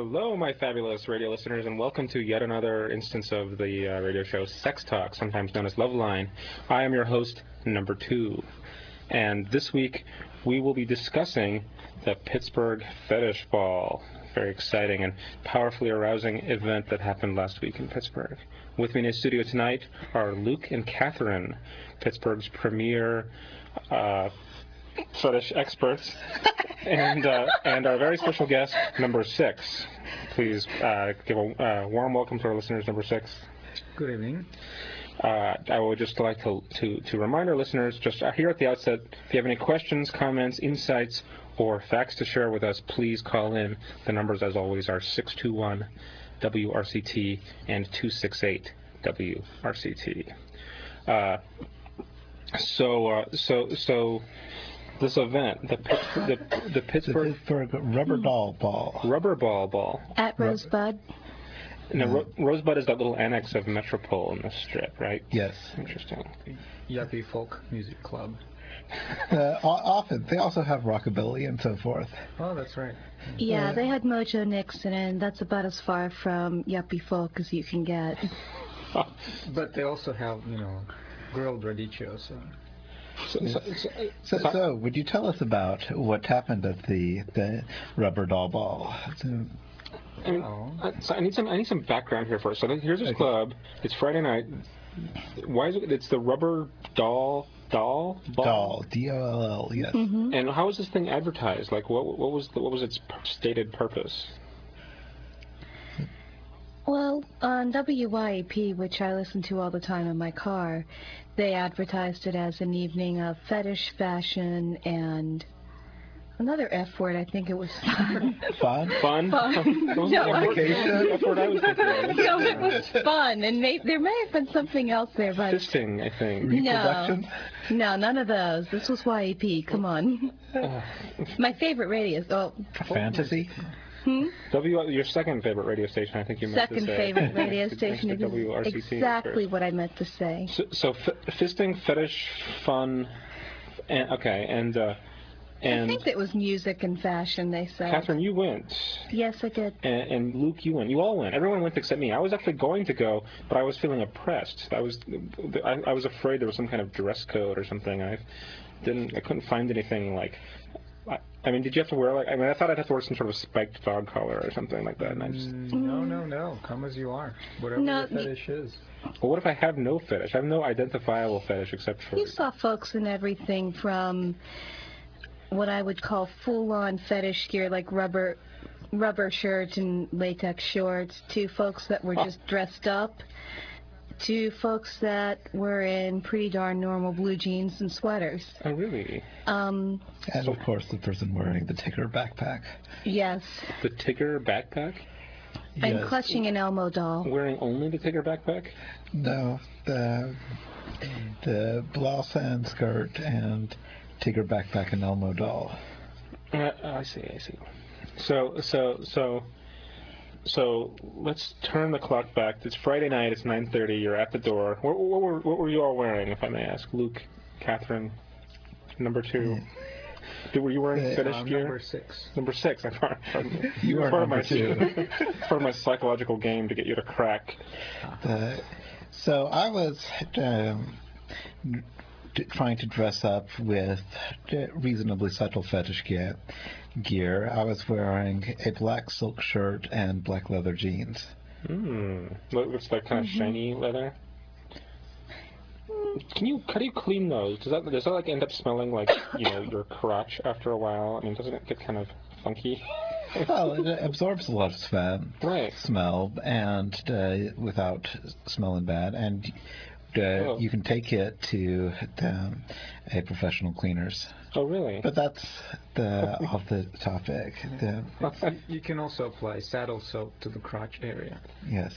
Hello, my fabulous radio listeners, and welcome to yet another instance of the radio show Sex Talk, sometimes known as Loveline. I am your host, number 2, and this week we will be discussing the Pittsburgh Fetish Ball. Very exciting and powerfully arousing event that happened last week in Pittsburgh. With me in the studio tonight are Luke and Catherine, Pittsburgh's premier fetish experts, and our very special guest, number 6. Please give a warm welcome to our listeners, number 6. Good evening. I would just like to remind our listeners, just here at the outset, if you have any questions, comments, insights, or facts to share with us, please call in. The numbers, as always, are 621-WRCT and 268-WRCT. So this event, the Pittsburgh Rubber Doll Ball. Rubber Ball. At Rosebud. No, Rosebud is that little annex of Metropole in the strip, right? Yes. Interesting. Yuppie Folk Music Club. Often. They also have rockabilly and so forth. Oh, that's right. Yeah, they had Mojo Nixon, and that's about as far from Yuppie Folk as you can get. But they also have, grilled radicchio, So, would you tell us about what happened at the Rubber Doll Ball? I need some background here first. So here's this club. It's Friday night. Why is it? It's the Rubber Doll Ball. Doll, D-O-L-L, yes. Mm-hmm. And how was this thing advertised? Like, what was its stated purpose? Well, on WYAP, which I listen to all the time in my car, they advertised it as an evening of fetish, fashion, and another F word. I think it was fun. Fun? Fun? No, F word I was thinking of. no, it was fun, and there may have been something else there, but Fisting, I think. Reproduction? no, none of those. This was YAP. Come on. My favorite radio. Oh, Fantasy? Your second favorite radio station, I think you meant to say. second favorite radio station is WRCT exactly what I meant to say. So fisting, fetish, fun, and I think it was music and fashion, they said. Catherine, you went. Yes, I did. And Luke, you went. You all went. Everyone went except me. I was actually going to go, but I was feeling oppressed. I was afraid there was some kind of dress code or something. I couldn't find anything like. I mean, did you have to wear I thought I'd have to wear some sort of spiked dog collar or something like that. And I just. No. Come as you are. Whatever your fetish is. Well, what if I have no fetish? I have no identifiable fetish except for. You saw folks in everything from what I would call full-on fetish gear, like rubber shirts and latex shorts, to folks that were just dressed up, to folks that were in pretty darn normal blue jeans and sweaters. Oh, really? And of course the person wearing the Tigger backpack. Yes. The Tigger backpack? And Yes. clutching an Elmo doll. Wearing only the Tigger backpack? No, the blouse and skirt and Tigger backpack and Elmo doll. I see. So let's turn the clock back. It's Friday night. It's 9:30. You're at the door. What were you all wearing, if I may ask? Luke, Catherine, number 2. Were you wearing fetish gear? Number 6. Number 6. I'm pardon me. You are number 2. Part of my psychological game to get you to crack. So I was trying to dress up with reasonably subtle fetish gear. I was wearing a black silk shirt and black leather jeans. Looks like kind of shiny leather. How do you clean those? Does that like end up smelling like your crotch after a while? I mean, doesn't it get kind of funky? Well, it absorbs a lot of smell and without smelling bad, and you can take it to a professional cleaners. Oh, really? But that's off the topic. You can also apply saddle soap to the crotch area. Yes.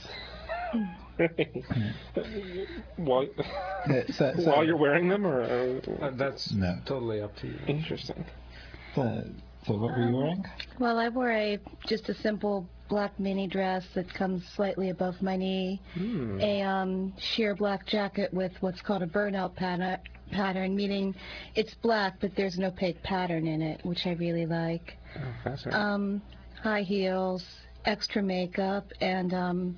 While you're wearing them, or that's totally up to you. Interesting. So what were you wearing? Well, I wore just a simple black mini dress that comes slightly above my knee, a sheer black jacket with what's called a burnout pattern, meaning it's black but there's an opaque pattern in it, which I really like. Oh, fascinating. High heels, extra makeup, and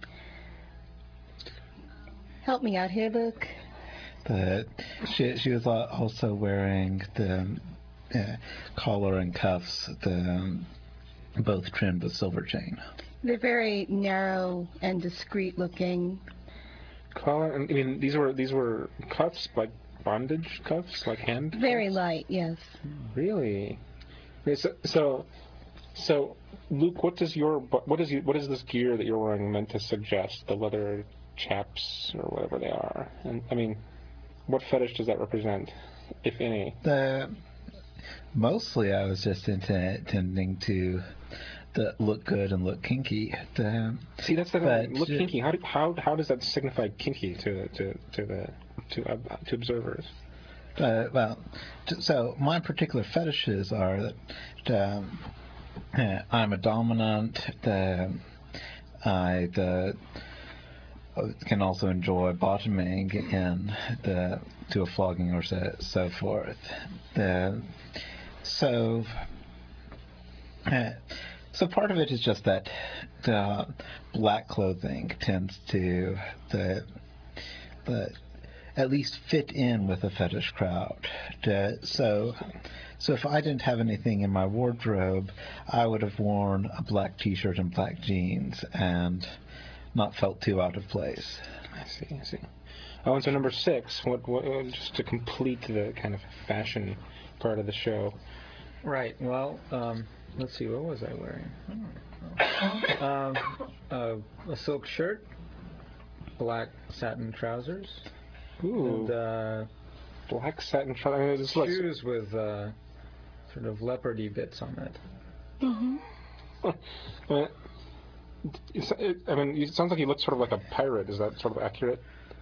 help me out here, Luke. She was also wearing the collar and cuffs, both trimmed with silver chain. They're very narrow and discreet looking. Collar, I mean, these were cuffs, like bondage cuffs, like hand. Very cuffs? light, yes. Really? Okay, so Luke, what is this gear that you're wearing meant to suggest? The leather chaps or whatever they are, and I mean, what fetish does that represent, if any? Mostly, I was just intending to look good and look kinky. See, that's the thing. Look kinky. How does that signify kinky to observers? So my particular fetishes are that I'm a dominant. I can also enjoy bottoming to a flogging or so forth. So part of it is just that the black clothing tends to at least fit in with the fetish crowd. So if I didn't have anything in my wardrobe, I would have worn a black T-shirt and black jeans and not felt too out of place. I see. Oh, and so number 6, what just to complete the kind of fashion part of the show. Right. Well, let's see. What was I wearing? A silk shirt, black satin trousers. Ooh. And black satin trousers. Shoes with sort of leopardy bits on it. Mm-hmm. I mean, it sounds like you look sort of like a pirate. Is that sort of accurate?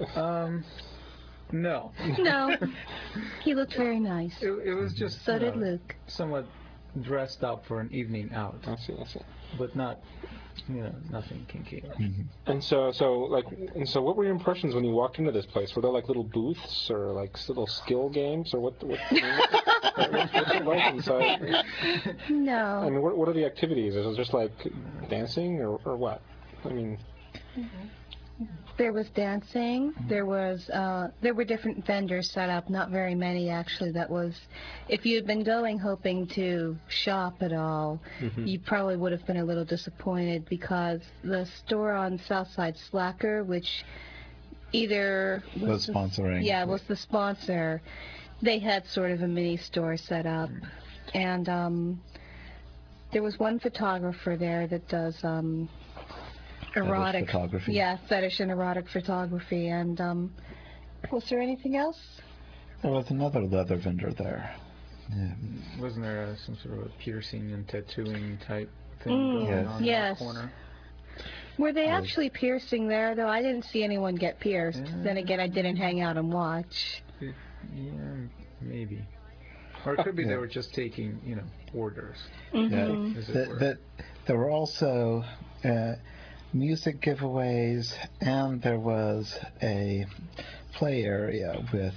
No. No. He looked very nice. It was just so did Luke. Somewhat dressed up for an evening out. I see. But not, nothing kinky. Mm-hmm. And so what were your impressions when you walked into this place? Were there like little booths or like little skill games or what's it like inside? No. I mean, what are the activities? Is it just like dancing or what? I mean. There was dancing. There were different vendors set up. Not very many, actually. That was, if you had been going hoping to shop at all, you probably would have been a little disappointed because the store on Southside Slacker, which either was sponsoring. Yeah, was the sponsor. They had sort of a mini store set up, and there was one photographer there that does. Erotic photography. Yeah, fetish and erotic photography. And was there anything else? There was another leather vendor there. Yeah. Wasn't there some sort of a piercing and tattooing type thing going on in the corner? Were they actually piercing there, though? I didn't see anyone get pierced. Then again, I didn't hang out and watch. Yeah, maybe. Or it could be they were just taking, orders. There were also music giveaways, and there was a play area with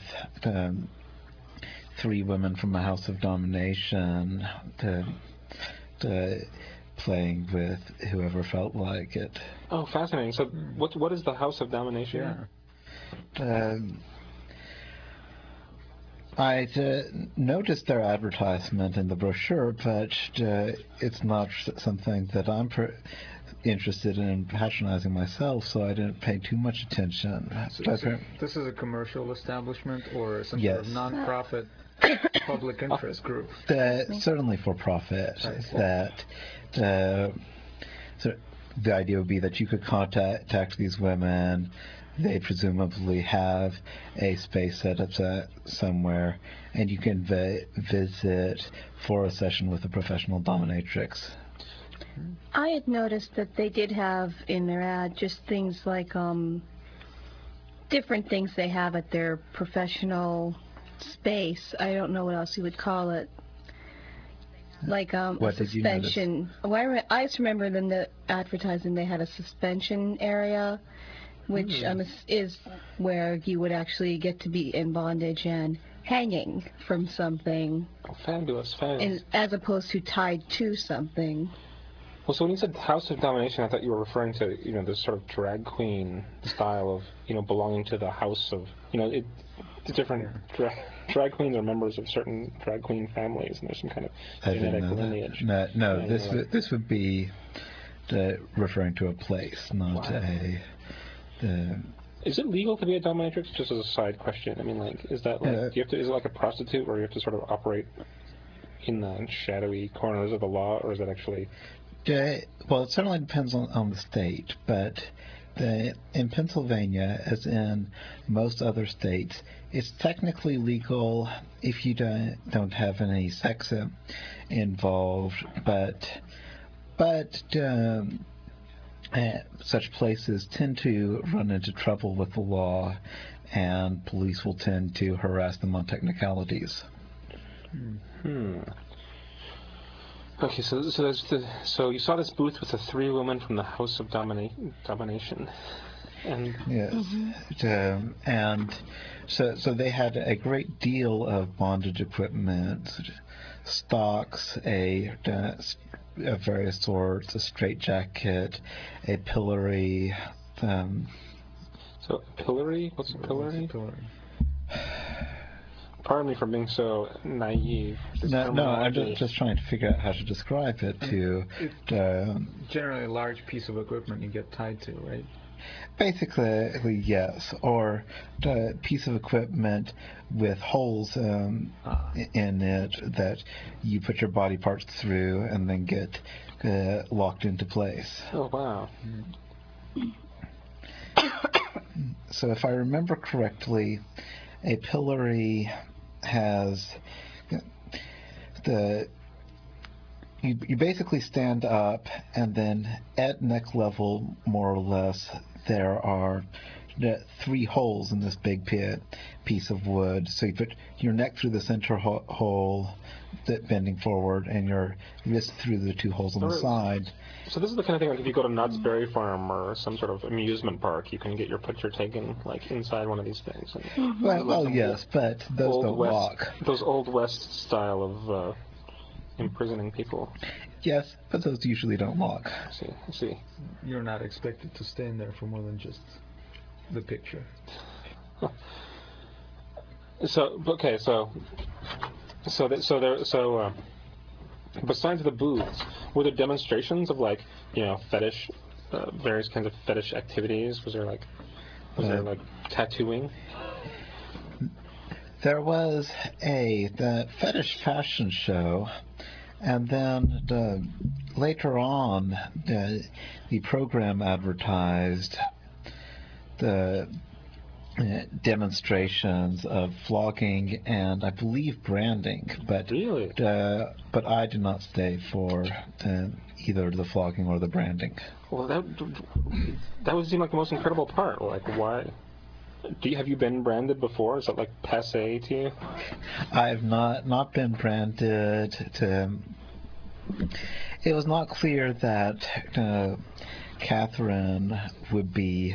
3 women from the House of Domination playing with whoever felt like it. Oh, fascinating. So what is the House of Domination? Yeah. I noticed their advertisement in the brochure, but it's not something that I'm interested in patronizing myself, so I didn't pay too much attention. This is a commercial establishment or some sort of non-profit public interest group? Certainly for profit. So the idea would be that you could contact these women. They presumably have a space set up somewhere, and you can visit for a session with a professional dominatrix. I had noticed that they did have in their ad just things like different things they have at their professional space. I don't know what else you would call it. Like a suspension. Well, I just remember them advertising they had a suspension area, which is where you would actually get to be in bondage and hanging from something. Oh, fabulous. As opposed to tied to something. Well, so when you said House of Domination, I thought you were referring to, this sort of drag queen style of, belonging to the house of, the different drag queens are members of certain drag queen families, and there's some kind of genetic lineage. No, this would be referring to a place, not a... Is it legal to be a dominatrix? Just as a side question. I mean, is that is it like a prostitute, where you have to sort of operate in the shadowy corners of the law, or is it actually... Well, it certainly depends on the state, but in Pennsylvania, as in most other states, it's technically legal if you don't have any sex involved, but such places tend to run into trouble with the law, and police will tend to harass them on technicalities. Okay, so you saw this booth with the 3 women from the House of Domination, and yes, and so they had a great deal of bondage equipment, stocks, of various sorts, a straitjacket, a pillory. So pillory? What's a pillory? Pardon me for being so naive. No, I'm just trying to figure out how to describe it generally a large piece of equipment you get tied to, right? Basically, yes. Or a piece of equipment with holes in it that you put your body parts through and then get locked into place. Oh, wow. So if I remember correctly, a pillory has you basically stand up, and then at neck level, more or less, there are 3 holes in this big piece of wood. So you put your neck through the center hole, bending forward, and your wrist through the 2 holes on the side. So this is the kind of thing, like if you go to Knott's Berry Farm or some sort of amusement park, you can get your picture taken inside one of these things. Well, yes, but those don't walk. Those Old West style of imprisoning people. Yes, but those usually don't walk. I see. You're not expected to stand there for more than just the picture. Besides the booths, were there demonstrations of fetish, various kinds of fetish activities? Was there tattooing? There was the fetish fashion show, and then later on, the program advertised the demonstrations of flogging and I believe branding, but really? But I did not stay for either the flogging or the branding. Well, that would seem like the most incredible part. Why? Have you been branded before? Is that passé to you? I have not been branded. It was not clear that Catherine would be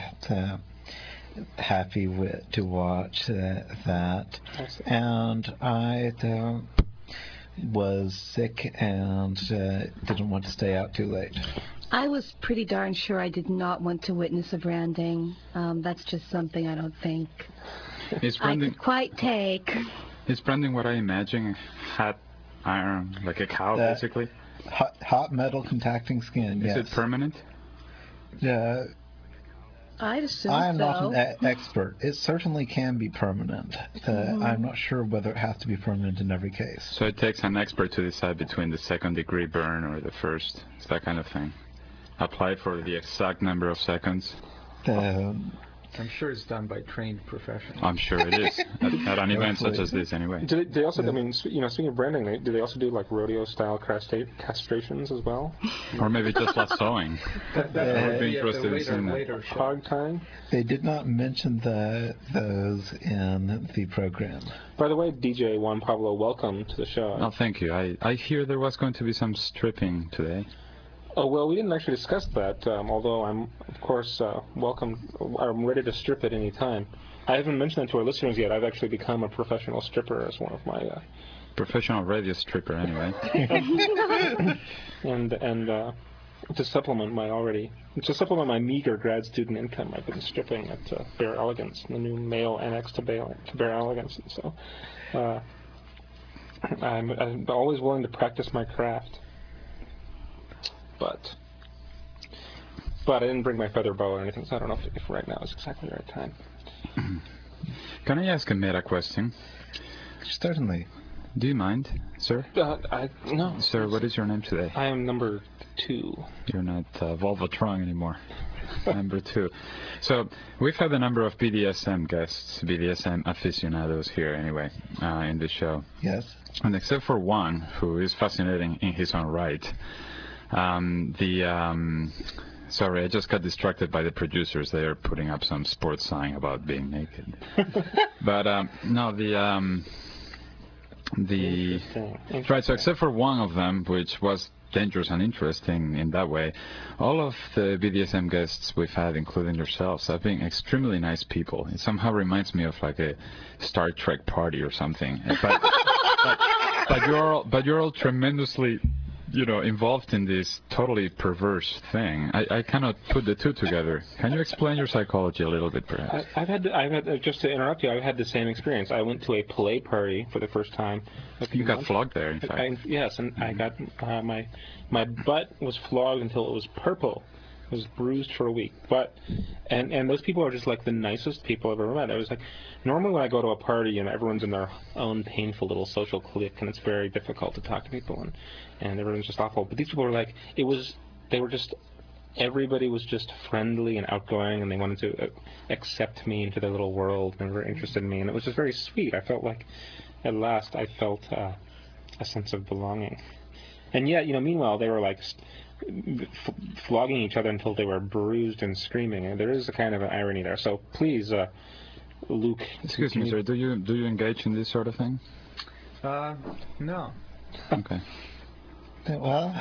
happy to watch that, and I was sick and didn't want to stay out too late. I was pretty darn sure I did not want to witness a branding. That's just something I don't think I could quite take. Is branding what I imagine? Hot iron, like a cow, basically? Hot metal contacting skin, yes. Is it permanent? Yeah. I'd assume I am so. not an expert. It certainly can be permanent. I'm not sure whether it has to be permanent in every case. So it takes an expert to decide between the 2nd-degree burn or the first. It's that kind of thing. Apply for the exact number of seconds. I'm sure it's done by trained professionals. I'm sure it is at an event such as this, anyway. Do they also? I mean, speaking of branding, do they also do rodeo-style castrations as well? Or maybe just lassoing. That would be interesting to see later hog tying. They did not mention those in the program. By the way, DJ Juan Pablo, welcome to the show. Oh, thank you. I hear there was going to be some stripping today. Oh, well, we didn't actually discuss that, although I'm, of course, I'm ready to strip at any time. I haven't mentioned that to our listeners yet. I've actually become a professional stripper as one of my... Professional radio stripper, anyway. and to supplement my meager grad student income, I've been stripping at Bare Elegance, the new male annex to Bare Elegance, and so I'm always willing to practice my craft. But I didn't bring my feather boa or anything, so I don't know if right now is exactly the right time. Can I ask a meta question? Certainly. Do you mind, sir? No. Sir, what is your name today? I am number 2. You're not Volvatron anymore. Number 2. So we've had a number of BDSM guests, BDSM aficionados here anyway, in the show. Yes. And except for one who is fascinating in his own right, sorry, I just got distracted by the producers. They are putting up some sports sign about being naked. But no, right. So except for one of them, which was dangerous and interesting in that way, all of the BDSM guests we've had, including yourselves, have been extremely nice people. It somehow reminds me of like a Star Trek party or something. But you're all tremendously, involved in this totally perverse thing. I cannot put the two together. Can you explain your psychology a little bit, perhaps? I've had just to interrupt you, I've had the same experience. I went to a play party for the first time. You got flogged there, in fact. Yes, and I got my butt was flogged until it was purple. It was bruised for a week. And those people are just like the nicest people I've ever met. I was like, normally when I go to a party, everyone's in their own painful little social clique, and it's very difficult to talk to people, and everyone's just awful. But these people were like, everybody was just friendly and outgoing, and they wanted to accept me into their little world, and were interested in me, and it was just very sweet. I felt like, at last, I felt a sense of belonging. And yet, meanwhile, they were like flogging each other until they were bruised and screaming. And there is a kind of an irony there. So please, Luke. Excuse me, sir. Do you engage in this sort of thing? No. Okay. Well,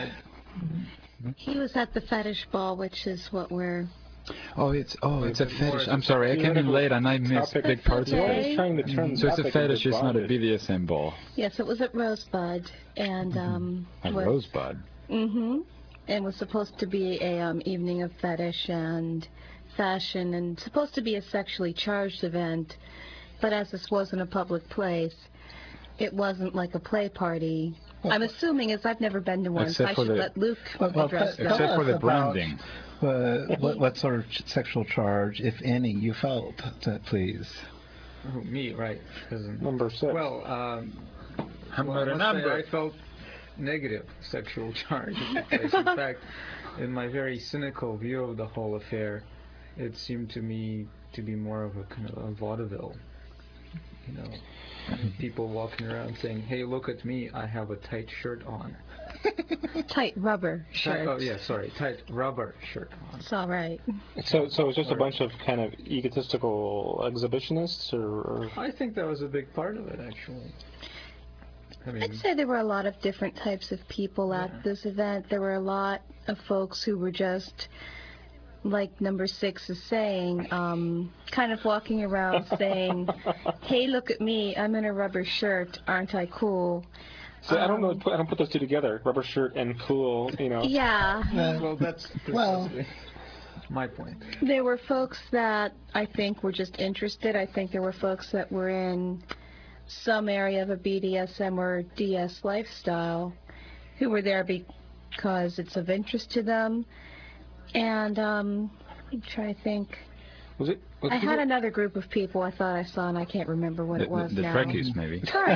he was at the fetish ball, which is what we're... It's a fetish. I'm sorry, I came in late and I missed big parts of it. So it's a fetish, it's not a BDSM ball. Yes, it was at Rosebud, and At Rosebud. And was supposed to be a evening of fetish and fashion, and supposed to be a sexually charged event. But as this wasn't a public place, it wasn't like a play party. I'm assuming, as I've never been to one, so I should let Luke address that. Except for the branding. What sort of sexual charge, if any, you felt, please? Oh, me, right. Number 6. Well, I felt negative sexual charge in the place. In fact, in my very cynical view of the whole affair, it seemed to me to be more of a kind of a vaudeville. People walking around saying, "Hey, look at me, I have a tight shirt on." Tight rubber shirt. Tight rubber shirt on. It's all right. So it was just a bunch of kind of egotistical exhibitionists, or... I think that was a big part of it, actually. I'd say there were a lot of different types of people at this event. There were a lot of folks who were just, like number 6 is saying, kind of walking around saying, "Hey, look at me, I'm in a rubber shirt, aren't I cool?" So I don't know. I don't put those two together. Rubber shirt and cool. Yeah. Well, that's my point. There were folks that I think were just interested. I think there were folks that were in some area of a BDSM or DS lifestyle who were there because it's of interest to them. And I'm trying to think. I had another group of people I thought I saw, and I can't remember what it was now. The Trekkies, maybe. Sorry.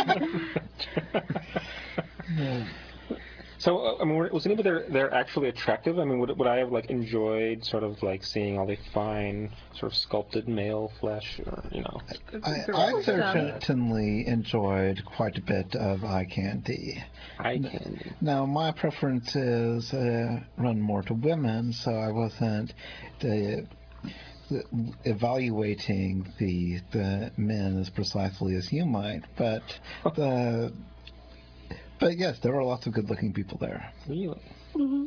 So, was anybody there actually attractive? Would I have enjoyed sort of seeing all the fine sort of sculpted male flesh, or I certainly enjoyed quite a bit of eye candy. Eye candy. Now, my preferences run more to women, so I wasn't evaluating the men as precisely as you might, but yes, there were lots of good-looking people there. Really? Mm-hmm.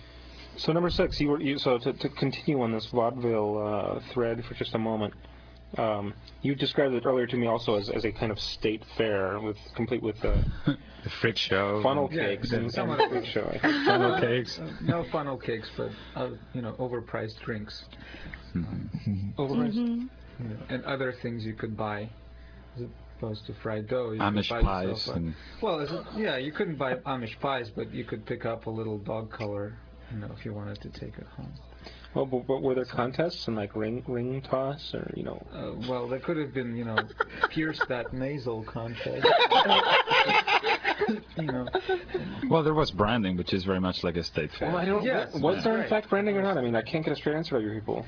So number 6, so to continue on this vaudeville thread for just a moment, You described it earlier to me also as a kind of state fair complete with the freak show, funnel cakes, and freak show. Funnel cakes. No funnel cakes, but overpriced drinks. Overpriced. And other things you could buy as opposed to fried dough. Amish pies. You couldn't buy Amish pies, but you could pick up a little dog color, if you wanted to take it home. Well, but were there contests and like ring toss or well, there could have been pierce that nasal contest. Well, there was branding, which is very much like a state fair. Well, I don't. Yes, was there in fact branding or not? I mean, I can't get a straight answer out of you people.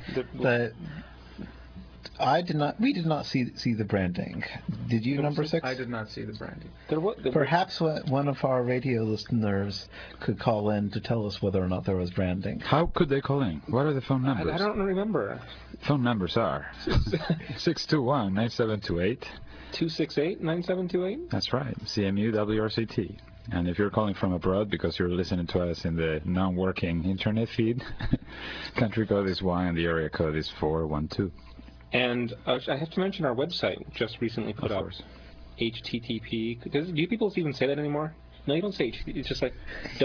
We did not see the branding. Did you, number 6? I did not see the branding. Perhaps one of our radio listeners could call in to tell us whether or not there was branding. How could they call in? What are the phone numbers? I don't remember. Phone numbers are 621-9728. 268-9728? That's right, CMU WRCT. And if you're calling from abroad because you're listening to us in the non-working internet feed, country code is 1 and the area code is 412. And I have to mention our website just recently put up HTTP. Do you people even say that anymore? No, you don't say HTTP. It's just like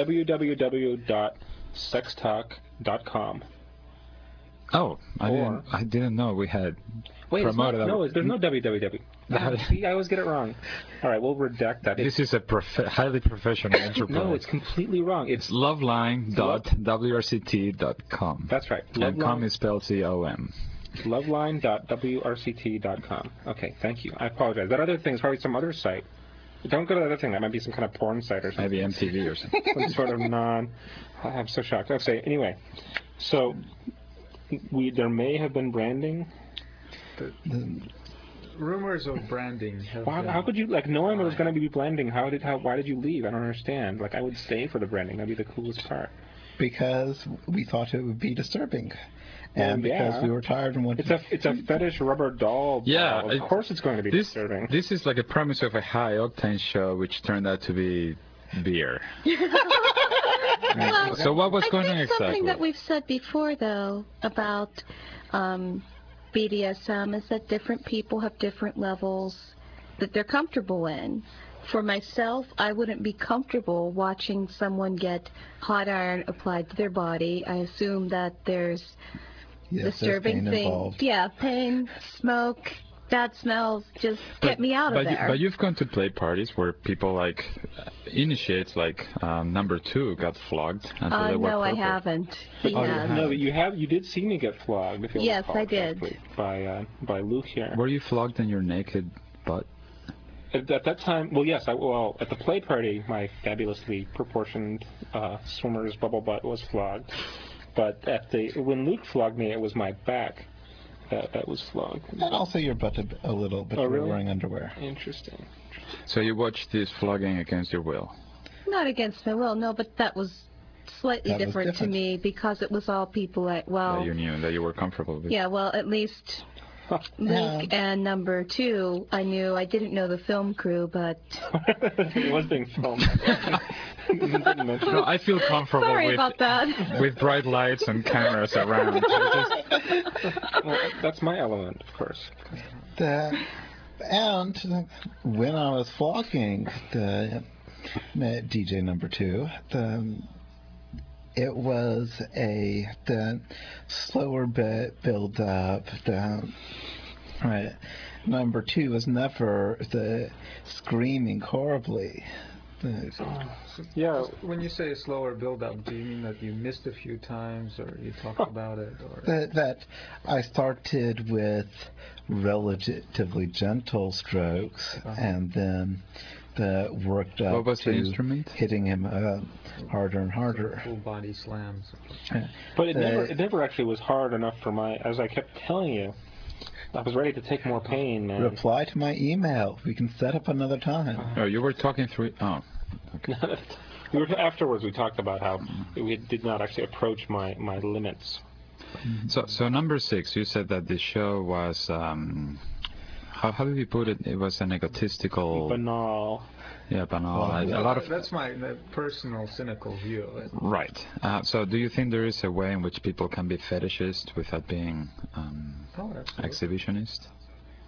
www.sextalk.com. Oh, I didn't know we had promoted that. No, there's no www. See, I always get it wrong. All right, we'll redact that. This is a highly professional enterprise. No, it's completely wrong. It's loveline.wrct.com. That's right. And com is spelled C-O-M. Loveline.wrct.com. Okay, thank you. I apologize. That other thing is probably some other site. Don't go to the other thing. That might be some kind of porn site or something. Maybe MTV or something. Some sort of I'm so shocked. Okay, anyway. So, there may have been branding. The rumors of branding have how could you, knowing there was going to be branding, why did you leave? I don't understand. I would stay for the branding. That'd be the coolest part. Because we thought it would be disturbing. And because we were tired and wanted it's a fetish rubber doll. Yeah, of course it's going to be disturbing. This is like a premise of a high octane show, which turned out to be beer. So what was going on exactly? Something that we've said before, though, about BDSM is that different people have different levels that they're comfortable in. For myself, I wouldn't be comfortable watching someone get hot iron applied to their body. I assume that there's disturbing things. Yeah, pain, smoke, bad smells. Just get me out of there. But you've gone to play parties where people initiates number 2 got flogged until they were no, purple. I haven't. He has. No, but you did see me get flogged. If yes, I did. By Luke here. Were you flogged in your naked butt? At that time, well, yes. At the play party, my fabulously proportioned swimmer's bubble butt was flogged. But when Luke flogged me, it was my back that was flogged. Also your butt a little, but you were wearing underwear. Interesting. So you watched this flogging against your will? Not against my will, no, but that was slightly different to me because it was all people that you knew, that you were comfortable with. Yeah, well, at least Luke and number 2, I knew. I didn't know the film crew, but it was being filmed. No, I feel comfortable with bright lights and cameras around. Well, that's my element, of course. And when I was flogging the DJ number 2, it was the slower build up. Right. Number 2 was never the screaming horribly. Yeah. When you say a slower build-up, do you mean that you missed a few times, or you talked about it, or that I started with relatively gentle strokes, and then worked up to hitting him harder and harder. Full body slams. But it never actually was hard enough for as I kept telling you. I was ready to take more pain, man. Reply to my email. We can set up another time. Oh, you were talking through... Oh, okay. Afterwards, we talked about how we did not actually approach my limits. So number 6, you said that the show was... How did you put it? It was an egotistical... Banal. Yeah, banal. Well, that's my personal cynical view of it. Right. So do you think there is a way in which people can be fetishist without being exhibitionist?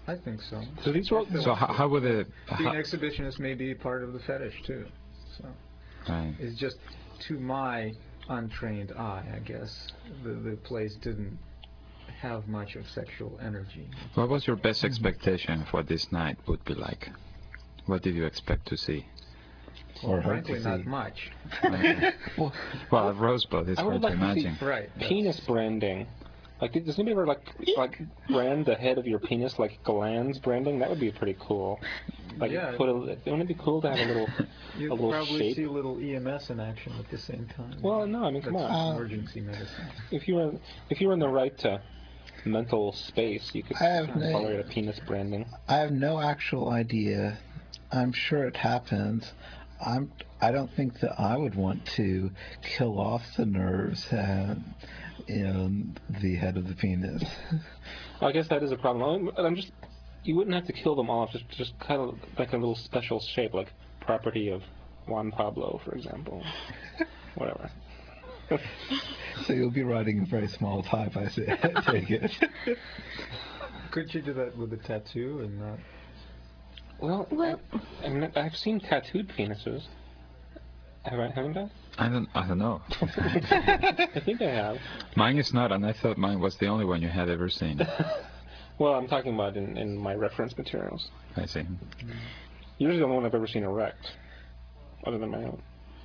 I think so. So these were So how would it... Being exhibitionist may be part of the fetish, too. So Right. it's just, to my untrained eye, I guess, the place didn't have much of sexual energy. What was your best expectation of what this night would be like? What did you expect to see? Or hard Frankly, to not see. much. Well, at Rosebud, it's I would hard to like to see imagine. Right. penis branding. Like, does anybody ever like brand the head of your penis like glands branding? That would be pretty cool. Like, Yeah. wouldn't it be cool to have a little You'd a little probably shape? see a little EMS in action at the same time. Well, no, I mean, come That's on. emergency medicine. If you were in the right mental space, you could I have tolerate a penis branding. I have no actual idea. I'm sure it happens. I don't think that I would want to kill off the nerves in the head of the penis. I guess that is a problem. You wouldn't have to kill them off. Just kind of like a little special shape, like property of Juan Pablo, for example. Whatever. So you'll be writing in very small type, I take it. Could you do that with a tattoo and not? Well, I mean, I've seen tattooed penises. Haven't I? I don't know. I think I have. Mine is not, and I thought mine was the only one you had ever seen. Well, I'm talking about in my reference materials. I see. Yours is the only one I've ever seen erect, other than my own.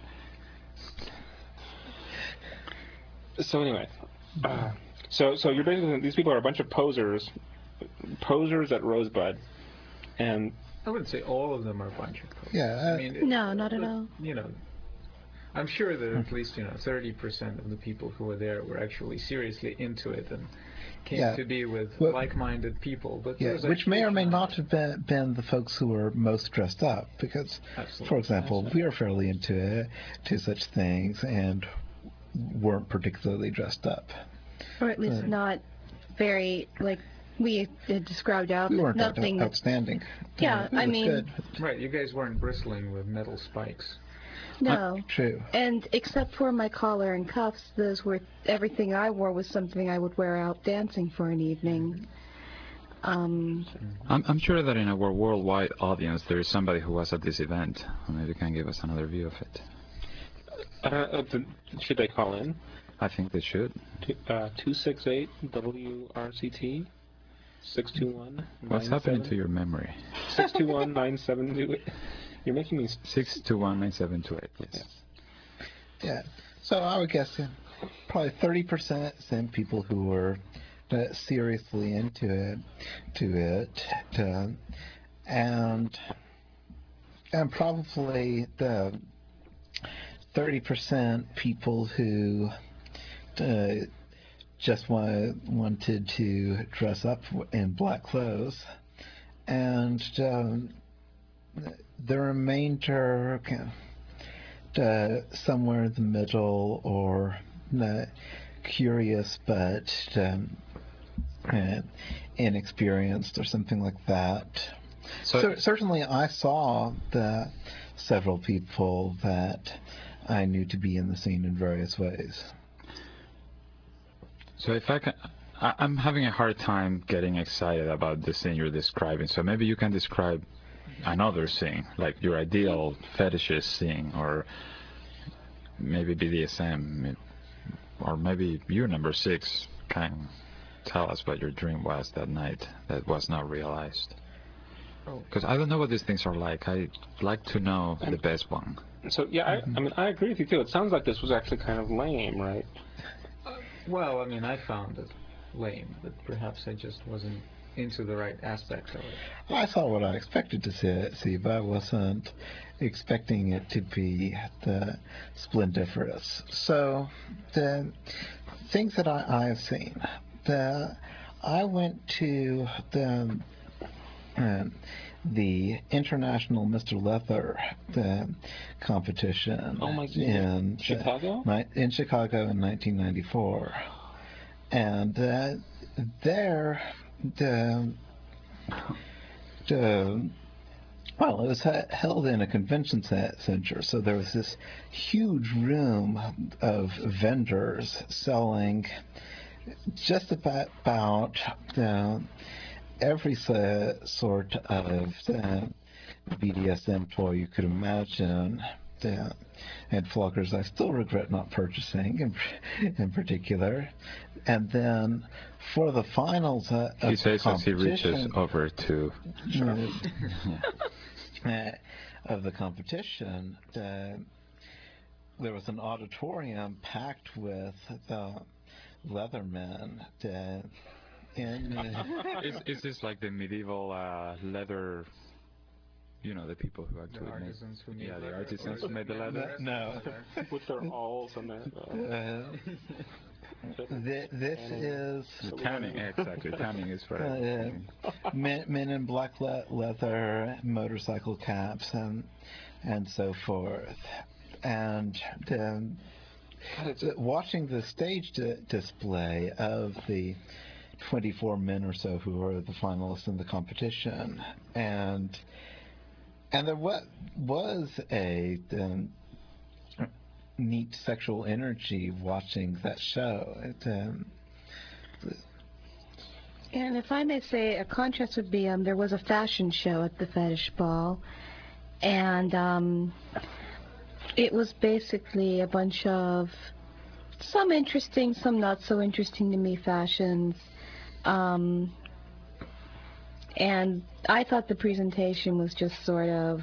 So anyway, so you're basically, these people are a bunch of posers at Rosebud, and I wouldn't say all of them are a bunch of posers. Yeah. I mean, No, not at all. You know, I'm sure that at least 30% of the people who were there were actually seriously into it and came to be with like-minded people. But which may or may not have been the folks who were most dressed up, because, for example, we are fairly into such things and weren't particularly dressed up. Or at least not very, like we had described out. We weren't nothing outstanding. Yeah, I mean, good. Right, you guys weren't bristling with metal spikes. no. True. And except for my collar and cuffs, everything I wore was something I would wear out dancing for an evening. I'm sure that in our worldwide audience there is somebody who was at this event. Maybe you can give us another view of it. Should they call in? I think they should. 268 WRCT 621. What's happening to your memory? 621 9728. You're making me 6219728. Yes. Yeah. So I would guess probably 30% people who were seriously into it, and probably the 30% people who just wanted to dress up in black clothes, and the remainder somewhere in the middle, or curious but inexperienced or something like that. So certainly I saw several people that I knew to be in the scene in various ways. So if I can, I'm having a hard time getting excited about the scene you're describing. So maybe you can describe another scene, like your ideal fetishist scene, or maybe BDSM, or maybe you, number 6, can tell us what your dream was that night that was not realized. Because I don't know what these things are like. I'd like to know the best one. So yeah, I mean, I agree with you too. It sounds like this was actually kind of lame, right? Well, I mean, I found it lame, but perhaps I just wasn't into the right aspects of it. I saw what I expected to see, but I wasn't expecting it to be the splendiferous. So the things that I have seen, I went to the International Mr. Leather competition in Chicago? In Chicago in 1994. And there, well, it was held in a convention center, so there was this huge room of vendors selling just about every sort of BDSM toy you could imagine. And Flockers I still regret not purchasing in particular. And then for the finals of he says the as he reaches over to of the competition, there was an auditorium packed with the Leathermen. Is this like the medieval leather? You know, the people who actually artisans who made the artisans who made the leather. No, with their awls and their. This is the tanning, exactly. Tanning is for men in black leather, motorcycle caps, and so forth. And watching the stage display of the 24 men or so who were the finalists in the competition, and there was a neat sexual energy watching that show. And if I may say, a contrast would be there was a fashion show at the fetish ball, and it was basically a bunch of some interesting, some not so interesting to me fashions. And I thought the presentation was just sort of,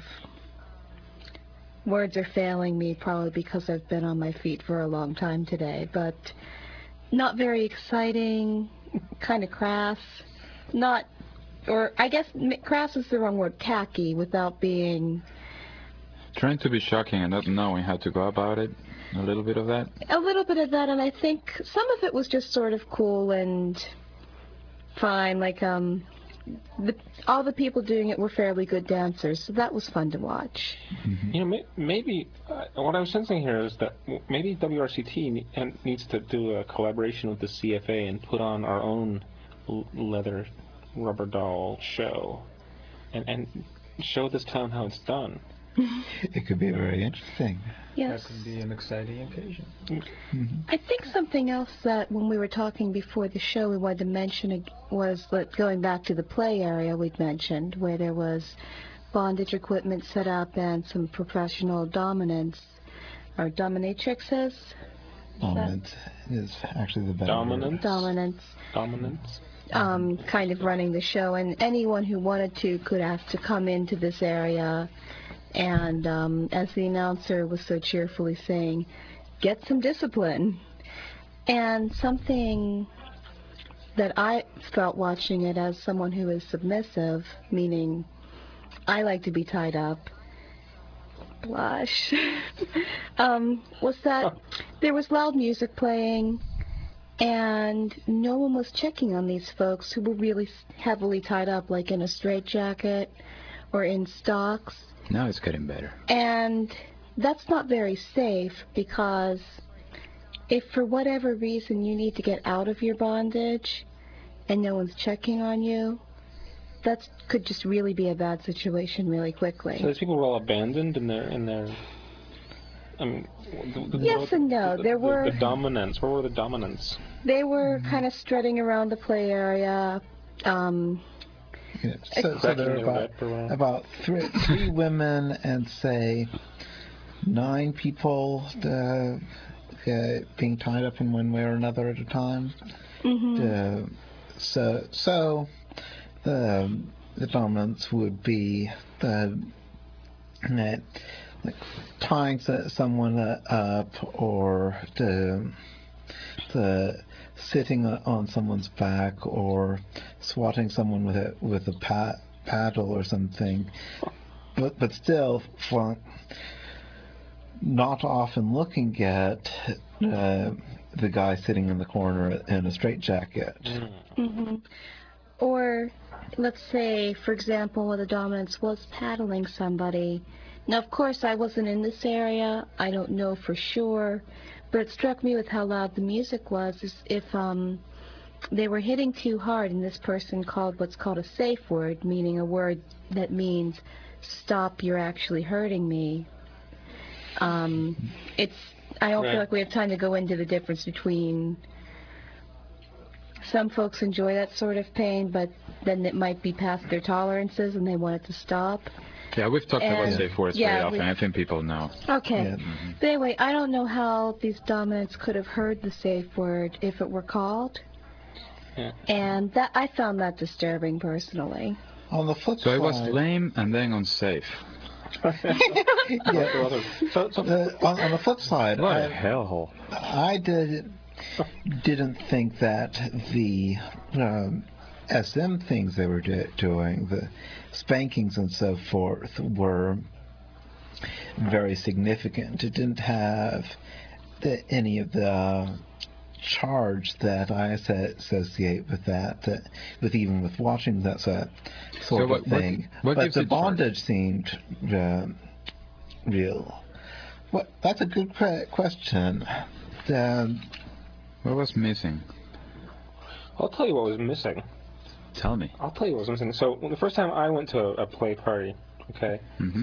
words are failing me probably because I've been on my feet for a long time today, but not very exciting, kind of crass, not, or I guess crass is the wrong word, tacky, without being... Trying to be shocking and not knowing how to go about it. A little bit of that? A little bit of that, and I think some of it was just sort of cool and fine, like, all the people doing it were fairly good dancers, so that was fun to watch. You know, maybe what I'm sensing here is that maybe WRCT needs to do a collaboration with the CFA and put on our own leather rubber doll show, and show this town how it's done. It could be very interesting. Yes. That could be an exciting occasion. I think something else that when we were talking before the show we wanted to mention was going back to the play area we'd mentioned, where there was bondage equipment set up and some professional dominance, or dominatrixes. Dominance is actually the better word. Dominance. Kind of running the show, and anyone who wanted to could ask to come into this area. And as the announcer was so cheerfully saying, get some discipline. And something that I felt watching it as someone who is submissive, meaning I like to be tied up, blush, was that there was loud music playing and no one was checking on these folks who were really heavily tied up, like in a straitjacket or in stocks. Now it's getting better. And that's not very safe, because if for whatever reason you need to get out of your bondage and no one's checking on you, that could just really be a bad situation really quickly. So these people were all abandoned in their I mean, yes and no. There were the dominants. Where were the dominants? They were kind of strutting around the play area. Yeah, so there are about three women and, say, 9 people being tied up in one way or another at a time. So the dominants would be like tying someone up, or the sitting on someone's back, or swatting someone with a paddle or something, but still not often looking at the guy sitting in the corner in a straitjacket. Or let's say, for example, one of the dominants was paddling somebody. Now, of course, I wasn't in this area. I don't know for sure. But it struck me with how loud the music was, is if they were hitting too hard and this person called what's called a safe word, meaning a word that means stop, you're actually hurting me. I don't feel like we have time to go into the difference between some folks enjoy that sort of pain, but then it might be past their tolerances and they want it to stop. Yeah, we've talked about safe words very often. I think people know. Okay. Yeah. But anyway, I don't know how these dominants could have heard the safe word if it were called. Yeah. And that I found that disturbing personally. On the flip So side, it was lame and then unsafe. yeah, on the flip side, What a hellhole. I didn't think that the SM things they were doing, the spankings and so forth, were very significant. It didn't have any of the charge that I associate with that, with even with watching that sort of thing. What but gives the it bondage seemed real. Well, that's a good question. What was missing? I'll tell you what was missing. Tell me. I'll tell you what was missing. So the first time I went to a play party, okay,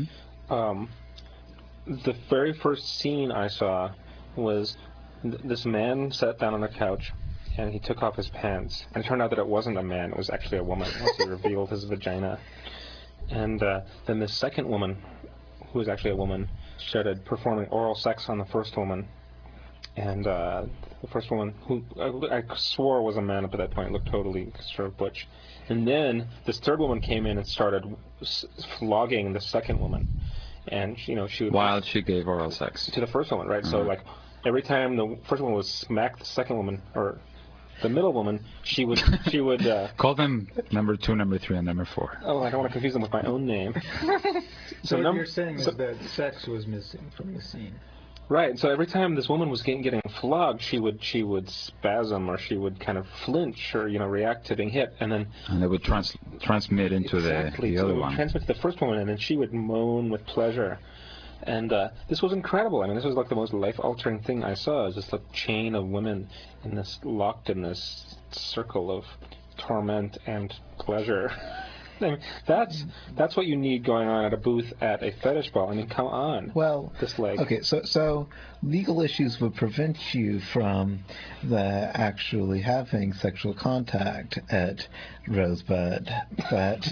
the very first scene I saw was this man sat down on a couch and he took off his pants. And it turned out that it wasn't a man, it was actually a woman once he revealed his vagina. And then the second woman, who was actually a woman, started performing oral sex on the first woman. And the first woman, who I swore was a man up at that point, looked totally sort of butch. And then this third woman came in and started flogging the second woman. And, you know, she would... While she gave oral sex. To the first woman, right? So, like, every time the first woman would smack the second woman, or the middle woman, she would... Call them number 2, number 3, and number 4. Oh, I don't want to confuse them with my own name. So what you're saying is that sex was missing from the scene. Right. So every time this woman was getting flogged, she would spasm, or she would kind of flinch, or react to being hit, and then they would transmit into the other one. Transmit to the first woman, and then she would moan with pleasure. And this was incredible. I mean, this was like the most life-altering thing I saw. It was just a chain of women locked in this circle of torment and pleasure. I mean, that's what you need going on at a booth at a fetish ball. I mean, come on. Well, okay, so legal issues would prevent you from actually having sexual contact at Rosebud, but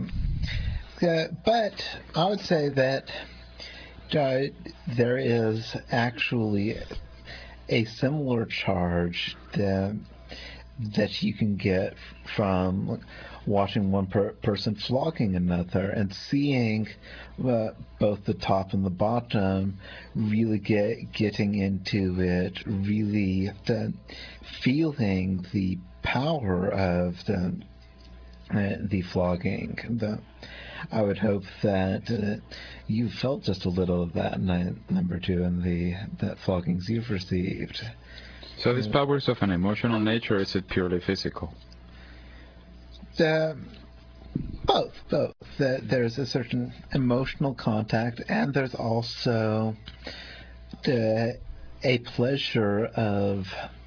I would say that there is actually a similar charge that you can get from watching one person flogging another and seeing both the top and the bottom really getting into it, really feeling the power of the flogging. I would hope that you felt just a little of that in number 2 and that floggings you've received. So these powers of an emotional nature, is it purely physical? Both. There's a certain emotional contact, and there's also a pleasure of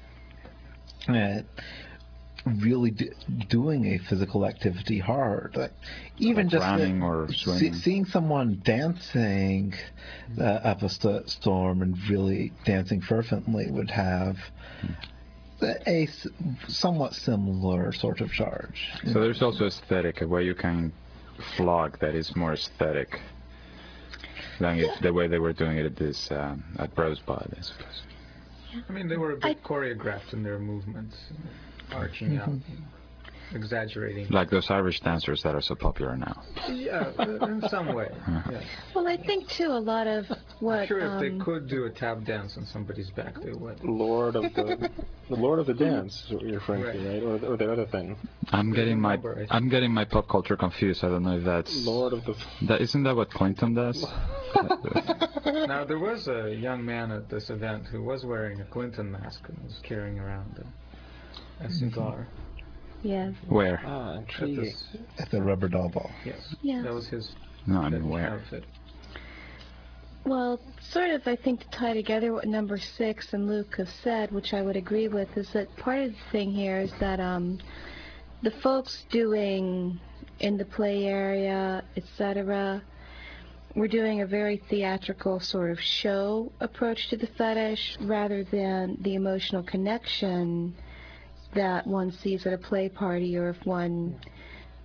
really doing a physical activity hard. Even just running or swimming. Seeing someone dancing up a storm and really dancing fervently would have a somewhat similar sort of charge. So there's also aesthetic, a way you can flog that is more aesthetic than the way they were doing it at Rosebud, I suppose. I mean, they were a bit choreographed in their movements, arching out, exaggerating. Like those Irish dancers that are so popular now. Yeah, in some way. Yeah. Well, I think, too, a lot of what... I'm sure if they could do a tap dance on somebody's back, they would. The Lord of the Dance is what you're referring to, right? Or the other thing. I'm getting my pop culture confused. I don't know if that's... Lord of the... Isn't that what Clinton does? Now, there was a young man at this event who was wearing a Clinton mask and was carrying around a cigar. Yes. Where? At the rubber doll ball. Yes. Yeah. That was his where? outfit. Well, sort of, I think, to tie together what number 6 and Luke have said, which I would agree with, is that part of the thing here is that the folks doing in the play area, etc., we're doing a very theatrical sort of show approach to the fetish rather than the emotional connection that one sees at a play party, or if one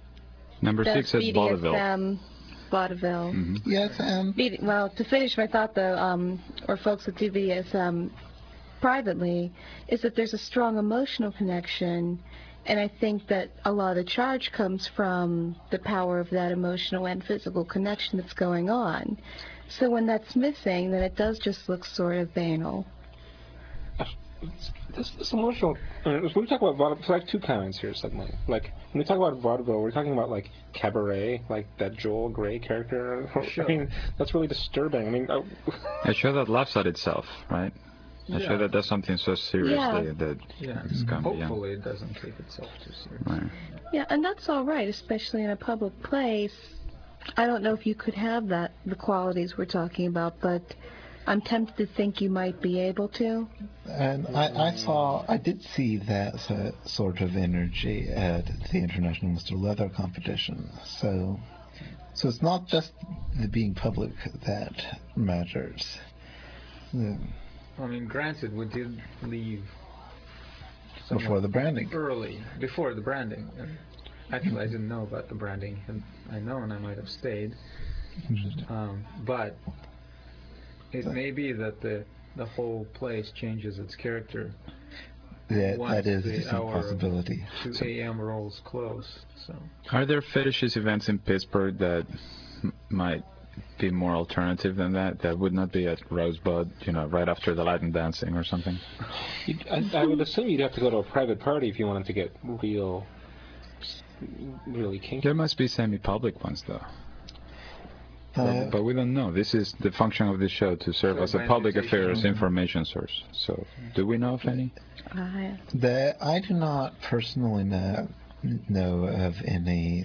Number 6 at vaudeville. Vaudeville. Mm-hmm. Yes, and Well, to finish my thought, though, or folks that do BDSM privately, is that there's a strong emotional connection, and I think that a lot of the charge comes from the power of that emotional and physical connection that's going on. So when that's missing, then it does just look sort of banal. This emotional. When we talk about vaudeville, it's like two comments here suddenly. Like when we talk about vaudeville, we're talking about like cabaret, like that Joel Grey character. Sure. I mean, that's really disturbing. I mean, A show that laughs at itself, right? A show that does something so seriously that it's gonna be. Hopefully, it doesn't take itself too seriously. Right. Yeah, and that's all right, especially in a public place. I don't know if you could have the qualities we're talking about, but I'm tempted to think you might be able to. And I did see that sort of energy at the International Mr. Leather competition. So it's not just the being public that matters. I mean, granted, we did leave Before the branding. early, before the branding. And actually, I didn't know about the branding. And I might have stayed. But it may be that the whole place changes its character. That is the a hour possibility. 2 a.m. rolls close. So Are there fetishist events in Pittsburgh that might be more alternative than that? That would not be at Rosebud, right after the Latin dancing or something? I would assume you'd have to go to a private party if you wanted to get really kinky. There must be semi-public ones, though. But we don't know. This is the function of this show, to serve as a public affairs information source. So, do we know of any? I do not personally know of any.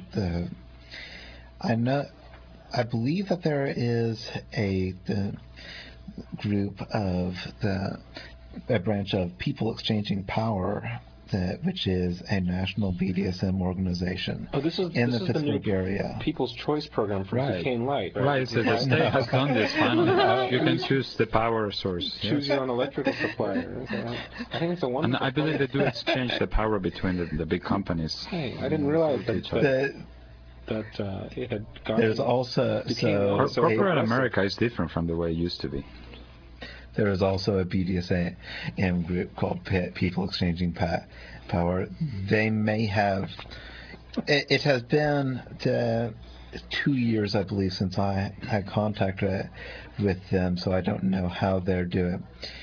I believe that there is the group of a branch of People Exchanging Power, which is a national BDSM organization in the Pittsburgh area. People's Choice program for Duquesne Light, right? Right, so the state has done this finally. You can choose the power source. Choose your own electrical supplier. I think it's a wonderful. And I believe they do exchange the power between the big companies. Hey, I didn't realize that it had gone. There's also corporate America is different from the way it used to be. There is also a BDSM group called People Exchanging Power. They may have. It has been 2 years, I believe, since I had contact with them, so I don't know how they're doing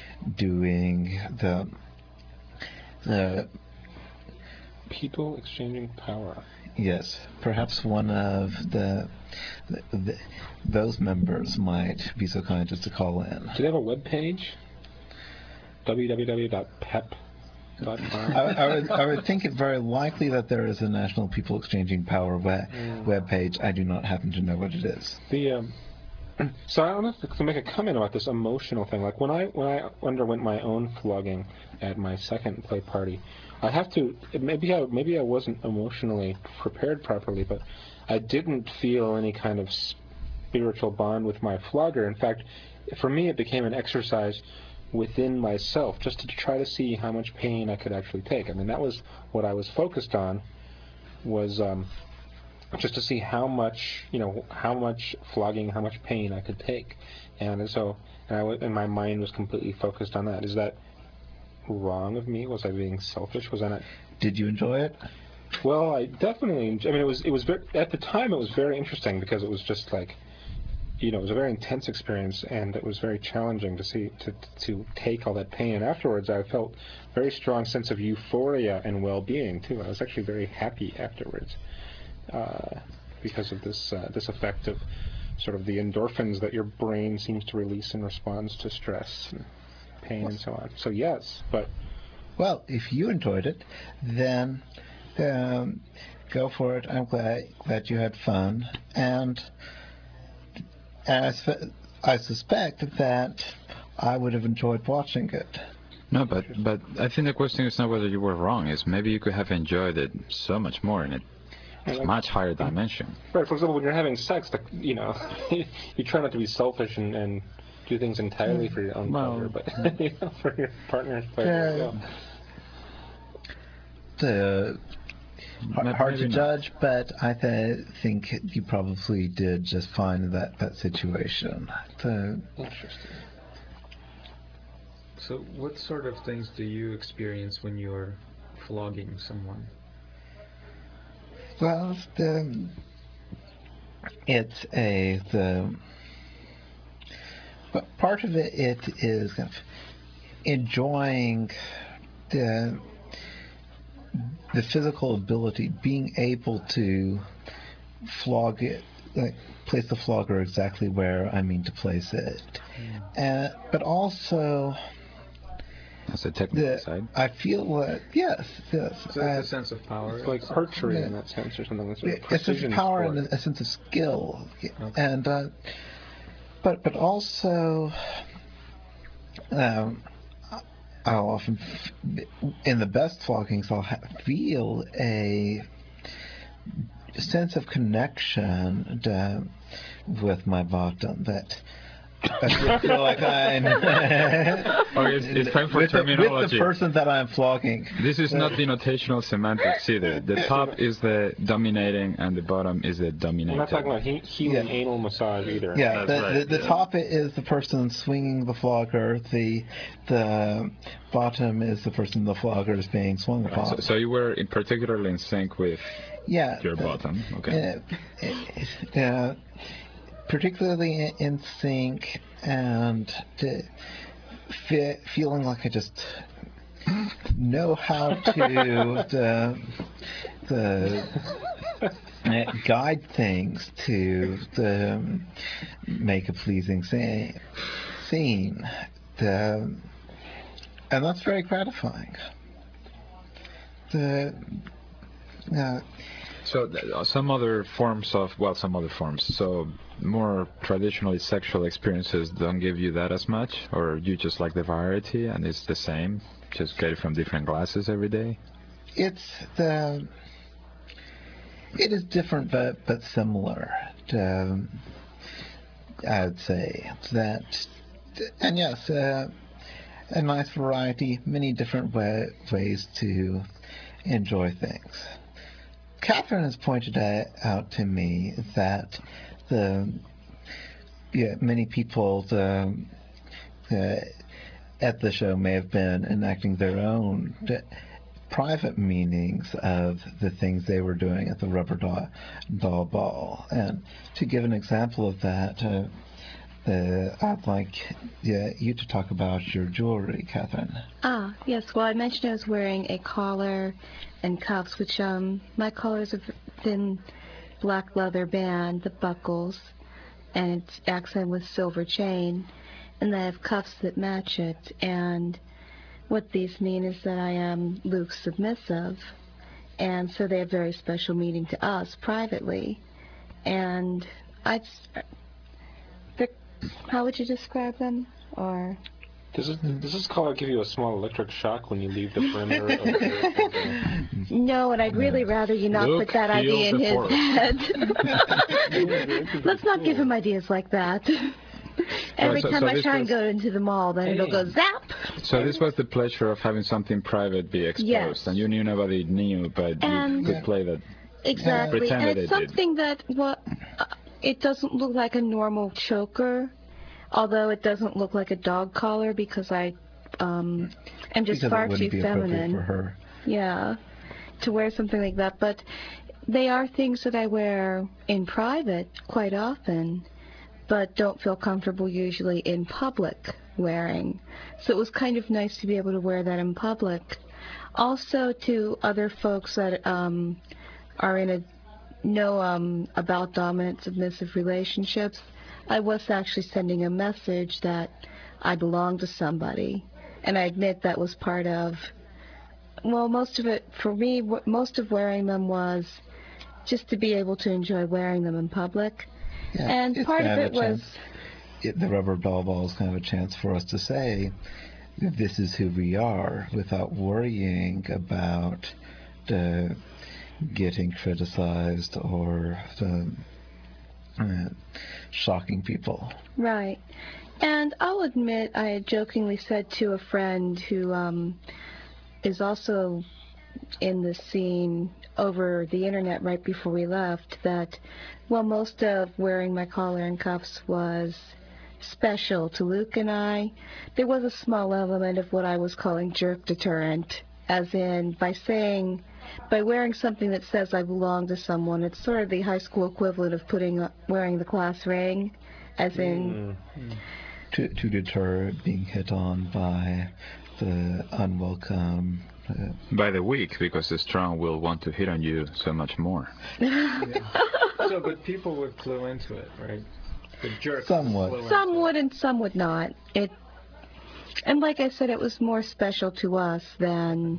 the People Exchanging Power. Yes, perhaps one of those members might be so kind as to call in. Do they have a web page? www.pep.com. I would think it very likely that there is a National People Exchanging Power web page. I do not happen to know what it is. So I want to make a comment about this emotional thing. Like when I underwent my own flogging at my second play party, I have to maybe I wasn't emotionally prepared properly, but I didn't feel any kind of spiritual bond with my flogger. In fact, for me, it became an exercise within myself, just to try to see how much pain I could actually take. I mean, that was what I was focused on, was just to see how much flogging, how much pain I could take. And my mind was completely focused on that. Is that wrong of me? Was I being selfish? Was I not? Did you enjoy it? Well, I definitely. I mean, it was at the time it was very interesting because it was just like, it was a very intense experience, and it was very challenging to take all that pain. And afterwards, I felt a very strong sense of euphoria and well-being too. I was actually very happy afterwards because of this effect of sort of the endorphins that your brain seems to release in response to stress and pain and so on. So yes, but well, if you enjoyed it, then go for it. I'm glad you had fun, and I suspect that I would have enjoyed watching it. No, but I think the question is not whether you were wrong. It's maybe you could have enjoyed it so much more in a much higher dimension. Right. For example, when you're having sex, you try not to be selfish and do things entirely for your own pleasure, but for your partner's pleasure. hard to maybe not. judge, but I think you probably did just fine in that situation. Interesting. So what sort of things do you experience when you're flogging someone? Well, but part of it is kind of enjoying the physical ability, being able to flog it, like place the flogger exactly where I mean to place it, but also. That's a technical side. I feel yes. So it's a sense of power. It's like archery in that sense, or something. It's a sense of power and a sense of skill, and but also, I'll often in the best floggings I'll feel a sense of connection with my bottom that. I feel like I'm. It's time for terminology. With the person that I'm flogging. This is not the notational semantics either. The top is the dominating, and the bottom is the dominated. We're not talking about healing anal massage either. Yeah, the top is the person swinging the flogger. The bottom is the person the flogger is being swung upon. So you were particularly in sync with your bottom. Okay. Particularly in sync, and feeling like I just know how to guide things to make a pleasing scene, and that's very gratifying. So some other forms, so more traditionally sexual experiences don't give you that as much, or you just like the variety and it's the same, just get it from different glasses every day? It is different but similar, I would say. That, and yes, a nice variety, many different ways to enjoy things. Catherine has pointed out to me that many people at the show may have been enacting their own private meanings of the things they were doing at the rubber doll ball. And to give an example of that, I'd like you to talk about your jewelry, Catherine. Yes. Well, I mentioned I was wearing a collar and cuffs, which my collars are thin black leather band, the buckles, and it's accented with silver chain, and I have cuffs that match it. And what these mean is that I am Luke's submissive, and so they have very special meaning to us privately. And how would you describe them? Or does this collar give you a small electric shock when you leave the perimeter of the... No, and I'd really rather you not put that idea in his head. Let's not give him ideas like that. Every time I try and go into the mall, then it'll go zap. So this was the pleasure of having something private be exposed, and you knew nobody knew, but you could play that. Exactly, and it's something that it doesn't look like a normal choker. Although it doesn't look like a dog collar because I am just far too feminine. For her. Yeah, to wear something like that. But they are things that I wear in private quite often, but don't feel comfortable usually in public wearing. So it was kind of nice to be able to wear that in public. Also to other folks that are in about dominant submissive relationships, I was actually sending a message that I belong to somebody. And I admit that was part of, well, most of it, for me, most of wearing them was just to be able to enjoy wearing them in public. Yeah, and part of it was... The rubber doll ball is kind of a chance for us to say, this is who we are, without worrying about getting criticized or shocking people. Right. And I'll admit I had jokingly said to a friend who is also in the scene over the internet right before we left that, well, most of wearing my collar and cuffs was special to Luke and I. There was a small element of what I was calling jerk deterrent, as in by wearing something that says I belong to someone, it's sort of the high school equivalent of wearing the class ring, as in... To deter being hit on by the unwelcome... by the weak, because the strong will want to hit on you so much more. So, but people would clue into it, right? The jerks. Somewhat. Some would and some would not. And like I said, it was more special to us than...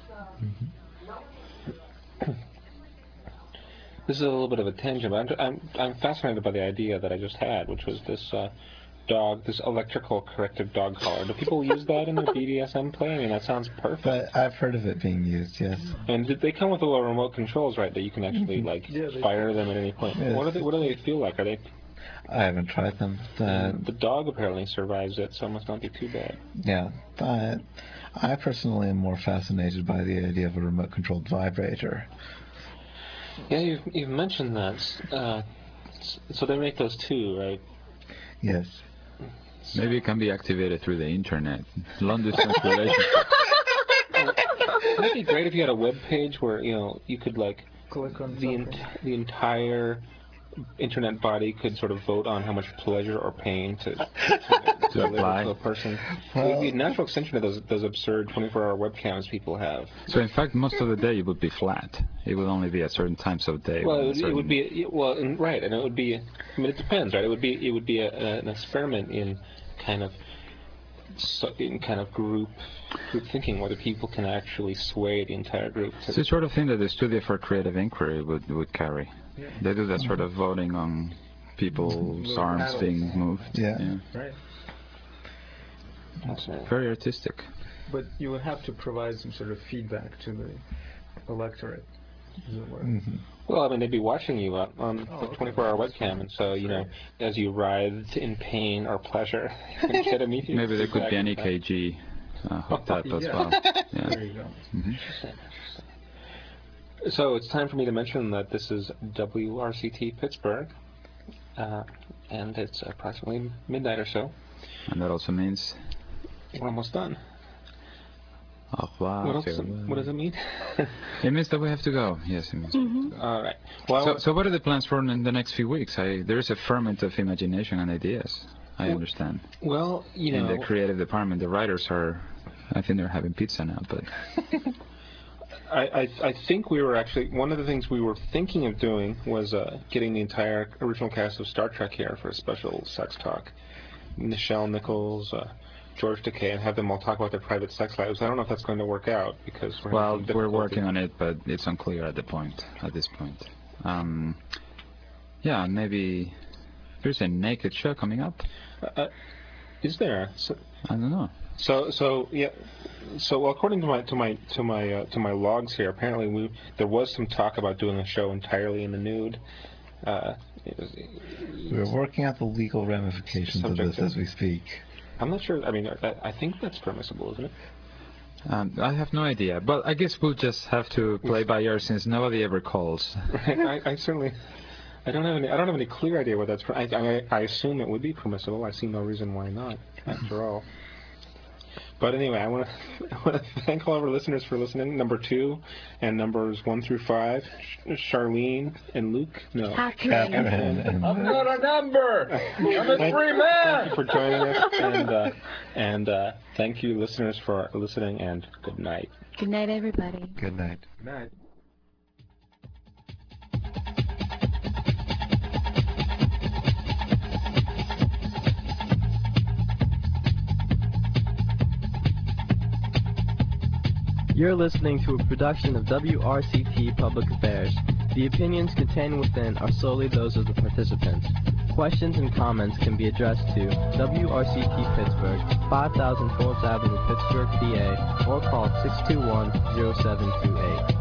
This is a little bit of a tangent, but I'm fascinated by the idea that I just had, which was this this electrical corrective dog collar. Do people use that in their BDSM play? I mean, that sounds perfect. But I've heard of it being used, yes. And they come with little remote controls, right, that you can actually, like, fire them at any point. Yes. What do they feel like? Are they... I haven't tried them. The dog apparently survives it, so it must not be too bad. Yeah, but I personally am more fascinated by the idea of a remote-controlled vibrator. Yeah, you've mentioned that. So they make those too, right? Yes. Maybe it can be activated through the internet. Long-distance relationship. Wouldn't it be great if you had a web page where, you could, like, Click on the entire internet body could sort of vote on how much pleasure or pain to deliver to a person. It would be a natural extension of those absurd 24-hour webcams people have. So in fact, most of the day it would be flat. It would only be at certain times of day. Well, it would be right, and it would be. I mean, it depends, right? It would be an experiment in kind of group thinking, whether people can actually sway the entire group. It's the sort of thing that the Studio for Creative Inquiry would carry. Yeah. They do that sort of voting on people's arms being moved. Yeah. Right. Very artistic. But you would have to provide some sort of feedback to the electorate, as it were. Mm-hmm. Well, I mean, they'd be watching you on the 24-hour webcam, and so, as you writhe in pain or pleasure, you can get immediate Maybe there could be an feedback. EKG hooked up as well. Yeah. There you go. Mm-hmm. So it's time for me to mention that this is WRCT Pittsburgh, and it's approximately midnight or so. And that also means... We're almost done. Au revoir. What does it mean? It means that we have to go. Yes, it means. All right. Well, so what are the plans for in the next few weeks? There is a ferment of imagination and ideas, I understand. Well, in the creative department, the writers are... I think they're having pizza now, but... I think we were actually, one of the things we were thinking of doing was getting the entire original cast of Star Trek here for a special sex talk. Nichelle Nichols, George Takei, and have them all talk about their private sex lives. I don't know if that's going to work out because we're working on it, but it's unclear at this point. Yeah, maybe there's a naked show coming up. Is there? I don't know. So yeah. So according to my logs here, apparently there was some talk about doing a show entirely in the nude. We're working out the legal ramifications of this as we speak. I'm not sure. I mean, I think that's permissible, isn't it? I have no idea, but I guess we'll just have to play by ear since nobody ever calls. I certainly. I don't have any clear idea what that's. I assume it would be permissible. I see no reason why not. After all. But anyway, I want to thank all of our listeners for listening. Number 2 and numbers 1 through 5, Charlene and Luke. No. Catherine. I'm not a number. I'm a free man. Thank you for joining us, and thank you, listeners, for listening. And good night. Good night, everybody. Good night. Good night. You're listening to a production of WRCT Public Affairs. The opinions contained within are solely those of the participants. Questions and comments can be addressed to WRCT Pittsburgh, 5000 Forbes Avenue, Pittsburgh, PA, or call 621-0728.